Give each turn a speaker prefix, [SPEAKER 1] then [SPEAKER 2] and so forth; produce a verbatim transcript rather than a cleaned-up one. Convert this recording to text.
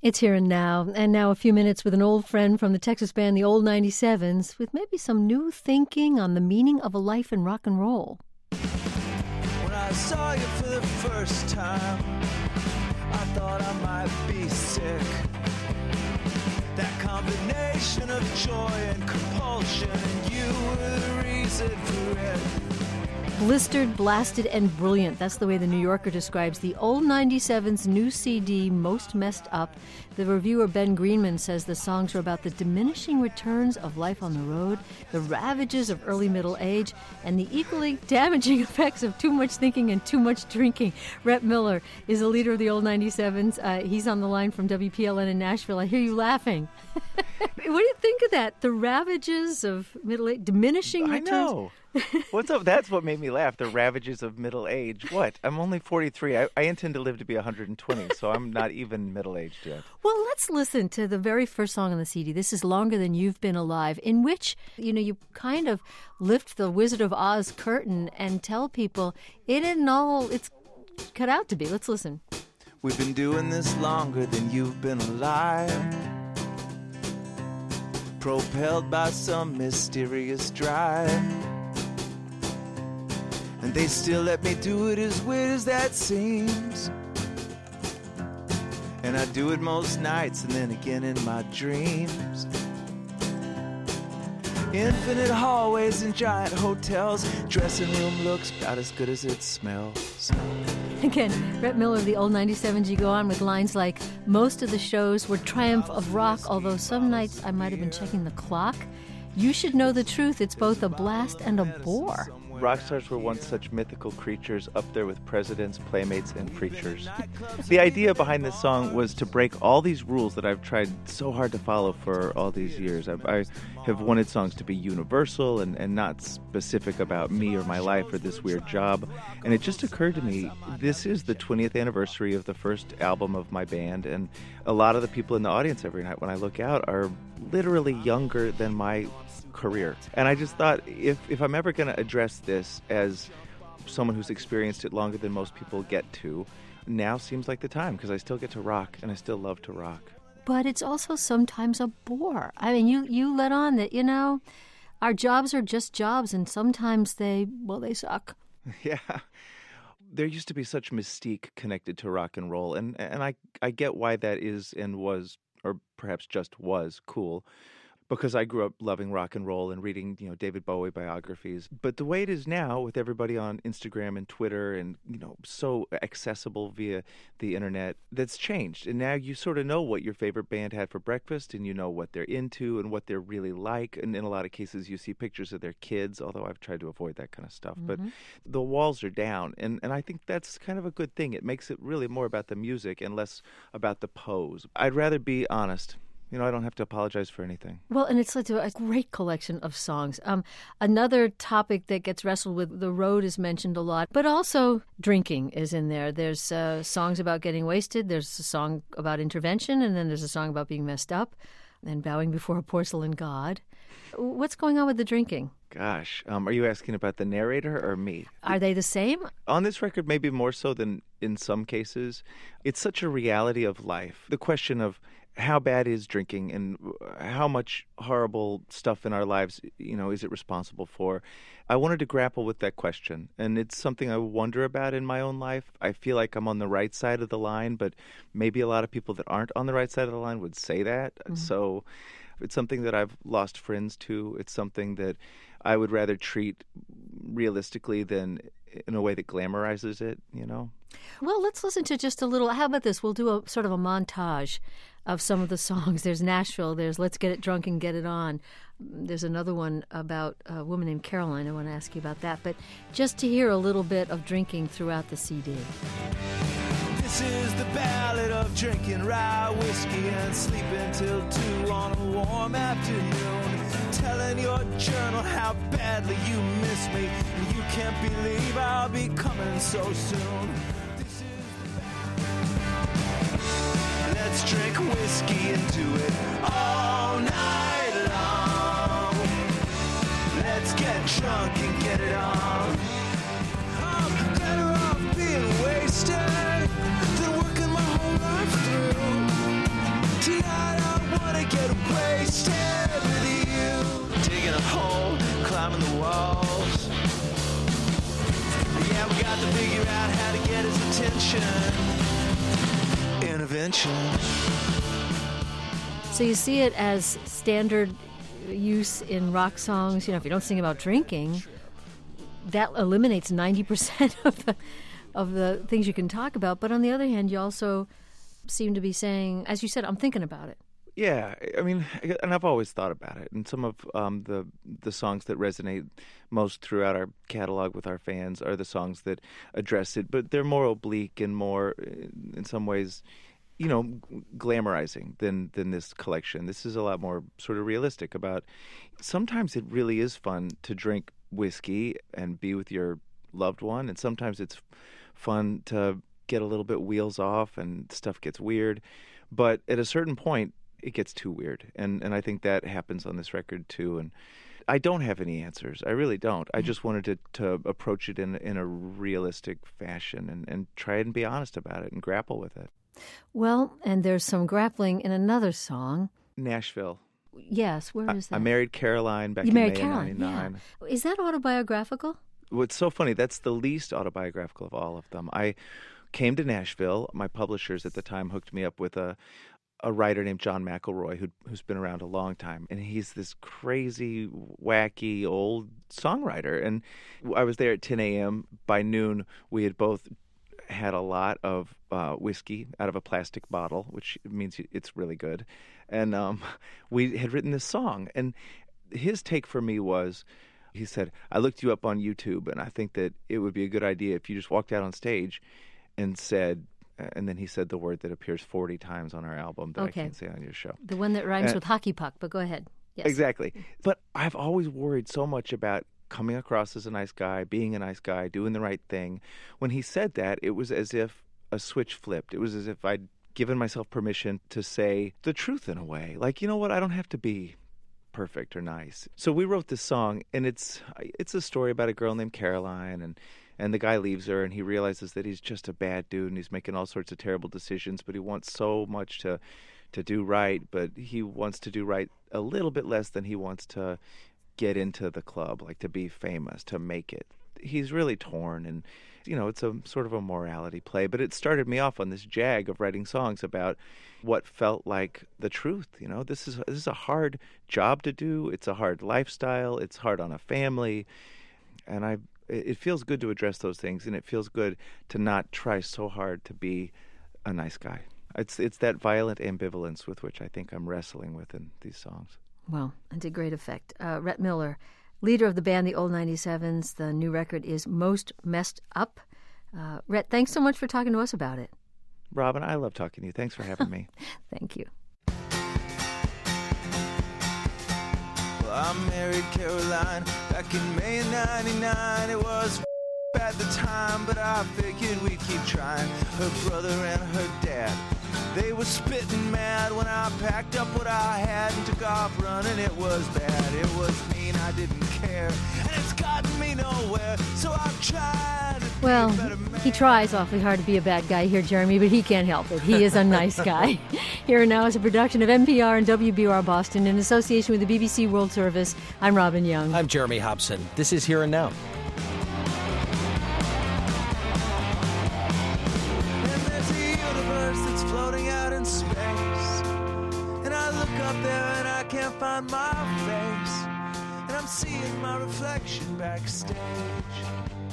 [SPEAKER 1] It's Here and Now, and now a few minutes with an old friend from the Texas band, the Old ninety-sevens, with maybe some new thinking on the meaning of a life in rock and roll.
[SPEAKER 2] When I saw you for the first time, I thought I might be sick. That combination of joy and compulsion, and you were the reason for it.
[SPEAKER 1] Blistered, blasted, and brilliant. That's the way the New Yorker describes the Old ninety-sevens' new C D, Most Messed Up. The reviewer Ben Greenman says the songs are about the diminishing returns of life on the road, the ravages of early middle age, and the equally damaging effects of too much thinking and too much drinking. Rhett Miller is a leader of the Old ninety-sevens. Uh, he's on the line from W P L N in Nashville. I hear you laughing. What do you think of that? The ravages of middle age, diminishing returns?
[SPEAKER 3] I know. What's up? That's what made me laugh. The ravages of middle age. What? I'm only forty-three. I, I intend to live to be one hundred twenty, so I'm not even middle-aged yet.
[SPEAKER 1] Well, let's listen to the very first song on the C D. This is Longer Than You've Been Alive, in which, you know, you kind of lift the Wizard of Oz curtain and tell people it isn't all it's cut out to be. Let's listen.
[SPEAKER 2] We've been doing this longer than you've been alive, propelled by some mysterious drive. And they still let me do it as weird as that seems. And I do it most nights and then again in my dreams. Infinite hallways and giant hotels. Dressing room looks about as good as it smells.
[SPEAKER 1] Again, Rhett Miller of the Old ninety-sevens, you go on with lines like, most of the shows were triumph of rock, although some nights I might have been checking the clock. You should know the truth, it's both a blast and a bore.
[SPEAKER 3] Rock stars were once such mythical creatures, up there with presidents, playmates, and preachers. The idea behind this song was to break all these rules that I've tried so hard to follow for all these years. I've, I have wanted songs to be universal and, and not specific about me or my life or this weird job. And it just occurred to me, this is the twentieth anniversary of the first album of my band, and a lot of the people in the audience every night when I look out are literally younger than my career. And I just thought, if, if I'm ever going to address this as someone who's experienced it longer than most people get to, now seems like the time, because I still get to rock, and I still love to rock.
[SPEAKER 1] But it's also sometimes a bore. I mean, you, you let on that, you know, our jobs are just jobs, and sometimes they, well, they suck.
[SPEAKER 3] Yeah. There used to be such mystique connected to rock and roll, and, and I, I get why that is and was, or perhaps just was, cool. Because I grew up loving rock and roll and reading, you know, David Bowie biographies. But the way it is now, with everybody on Instagram and Twitter and, you know, so accessible via the internet, that's changed. And now you sort of know what your favorite band had for breakfast, and you know what they're into and what they're really like. And in a lot of cases, you see pictures of their kids, although I've tried to avoid that kind of stuff. Mm-hmm. But the walls are down. And, and I think that's kind of a good thing. It makes it really more about the music and less about the pose. I'd rather be honest. You know, I don't have to apologize for anything.
[SPEAKER 1] Well, and it's like a great collection of songs. Um, another topic that gets wrestled with, the road is mentioned a lot, but also drinking is in there. There's uh, songs about getting wasted. There's a song about intervention, and then there's a song about being messed up and bowing before a porcelain god. What's going on with the drinking?
[SPEAKER 3] Gosh, um, are you asking about the narrator or me?
[SPEAKER 1] Are they the same?
[SPEAKER 3] On this record, maybe more so than in some cases. It's such a reality of life. The question of how bad is drinking and how much horrible stuff in our lives, you know, is it responsible for? I wanted to grapple with that question, and it's something I wonder about in my own life. I feel like I'm on the right side of the line, but maybe a lot of people that aren't on the right side of the line would say that. Mm-hmm. So it's something that I've lost friends to. It's something that I would rather treat realistically than in a way that glamorizes it, you know?
[SPEAKER 1] Well, let's listen to just a little. How about this? We'll do a sort of a montage of some of the songs. There's Nashville. There's Let's Get It Drunk and Get It On. There's another one about a woman named Caroline. I want to ask you about that. But just to hear a little bit of drinking throughout the C D.
[SPEAKER 2] This is the ballad of drinking rye whiskey and sleeping till two on a warm afternoon. Telling your journal how badly you miss me, and you can't believe I'll be coming so soon. This is the ballad. Let's drink whiskey and do it all night long. Let's get drunk and get it on. I'm better off being wasted than working my whole life through. stand with you, digging a hole, climbing the walls. Yeah, we got to figure out how to get his attention. Intervention.
[SPEAKER 1] So you see it as standard use in rock songs. You know, if you don't sing about drinking, that eliminates ninety percent of the of the things you can talk about. But on the other hand, you also seem to be saying, as you said, I'm thinking about it.
[SPEAKER 3] Yeah, I mean, and I've always thought about it. And some of um, the the songs that resonate most throughout our catalog with our fans are the songs that address it, but they're more oblique and more, in some ways, you know, glamorizing than than this collection. This is a lot more sort of realistic about. Sometimes it really is fun to drink whiskey and be with your loved one, and sometimes it's fun to get a little bit wheels off and stuff gets weird. But at a certain point, it gets too weird, and and I think that happens on this record too. And I don't have any answers. I really don't. I just wanted to, to approach it in in a realistic fashion and, and try and be honest about it and grapple with it.
[SPEAKER 1] Well, and there's some grappling in another song.
[SPEAKER 3] Nashville.
[SPEAKER 1] Yes, where is that?
[SPEAKER 3] I, I married Caroline back
[SPEAKER 1] you
[SPEAKER 3] in
[SPEAKER 1] married
[SPEAKER 3] May
[SPEAKER 1] Caroline,
[SPEAKER 3] of ninety-nine.
[SPEAKER 1] Yeah. Is that autobiographical?
[SPEAKER 3] What's so funny, that's the least autobiographical of all of them. I came to Nashville. My publishers at the time hooked me up with a a writer named John McElroy, who, who's been around a long time. And he's this crazy, wacky, old songwriter. And I was there at ten a.m. By noon, we had both had a lot of uh, whiskey out of a plastic bottle, which means it's really good. And um, we had written this song. And his take for me was, he said, I looked you up on YouTube, and I think that it would be a good idea if you just walked out on stage and said, and then he said the word that appears forty times on our album that
[SPEAKER 1] okay.
[SPEAKER 3] I can't say on your show.
[SPEAKER 1] The one that rhymes
[SPEAKER 3] and,
[SPEAKER 1] with hockey puck, but go ahead. Yes.
[SPEAKER 3] Exactly. But I've always worried so much about coming across as a nice guy, being a nice guy, doing the right thing. When he said that, it was as if a switch flipped. It was as if I'd given myself permission to say the truth in a way. Like, you know what? I don't have to be perfect or nice. So we wrote this song, and it's it's a story about a girl named Caroline, and And the guy leaves her, and he realizes that he's just a bad dude, and he's making all sorts of terrible decisions, but he wants so much to to do right, but he wants to do right a little bit less than he wants to get into the club, like to be famous, to make it. He's really torn, and, you know, it's a sort of a morality play, but it started me off on this jag of writing songs about what felt like the truth. You know, this is, this is a hard job to do. It's a hard lifestyle. It's hard on a family, and I it feels good to address those things, and it feels good to not try so hard to be a nice guy. It's it's that violent ambivalence with which I think I'm wrestling with in these songs.
[SPEAKER 1] Well, and to great effect. Uh, Rhett Miller, leader of the band, the Old ninety-sevens. The new record is Most Messed Up. Uh, Rhett, thanks so much for talking to us about it.
[SPEAKER 3] Robin, I love talking to you. Thanks for having me.
[SPEAKER 1] Thank you.
[SPEAKER 2] I married Caroline back in May of ninety-nine. It was at the time, but I figured we'd keep trying. Her brother and her dad, they were spitting mad when I packed up what I had and took off running. It was bad, it was mean, I didn't care, and it's gotten me nowhere, so I've tried to
[SPEAKER 1] Well,
[SPEAKER 2] be a better man.
[SPEAKER 1] he tries awfully hard to be a bad guy here, Jeremy, but he can't help it. He is a nice guy. Here and Now is a production of N P R and W B U R Boston in association with the B B C World Service. I'm Robin Young.
[SPEAKER 4] I'm Jeremy Hobson. This is Here and Now.
[SPEAKER 2] And there's a universe that's floating out in space, and I look up there and I can't find my face, and I'm seeing my reflection backstage.